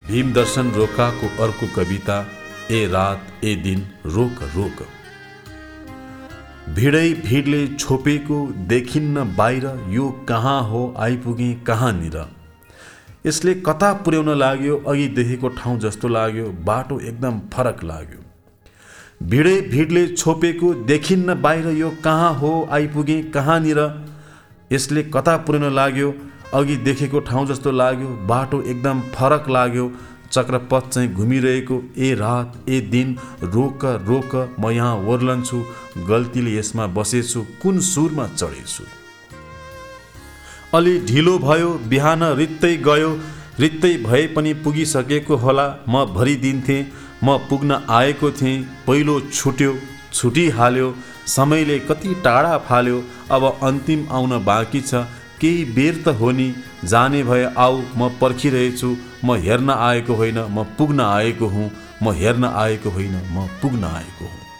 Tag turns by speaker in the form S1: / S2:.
S1: भीमदर्शन रोकाको अर्को कविता ए रात ए दिन रोक रोक। भिडै भिडले छोपेको देखिन्न बाहिर, यो कहाँ हो आइपुगे कहाँनिर। यसले कता पुर्याउन लाग्यो, अघि देखेको ठाउँ जस्तो लाग्यो, बाटो एकदम फरक लाग्यो। भिडै भिडले छोपेको देखिन्न बाहिर, यो कहाँ हो आइपुगे कहाँनिर। यसले कता पुर्याउन लाग्यो, अघि देखेको ठाउँ जस्तो लाग्यो, बाटो एकदम फरक लाग्यो। चक्रपथ चाहिँ घुमिरहेको ए रात ए दिन रोक रोक, म यहाँ ओर्लन्छु, गल्तीले यसमा बसेछु, कुन सुरमा चढेछु। अलि ढिलो भयो, बिहान रित्तै गयो, रित्तै भए पनि पुगिसकेको होला। म भरिदिन्थेँ, म पुग्न आएको थिएँ, पहिलो छुट्यो, छुटिहाल्यो, समयले कति टाढा फाल्यो। अब अन्तिम आउन बाँकी छ, केही बेर त हो नि, जाने भए आऊ, म पर्खिरहेछु। म हेर्न आएको होइन, म पुग्न आएको हुँ, म हेर्न आएको होइन, म पुग्न आएको हुँ।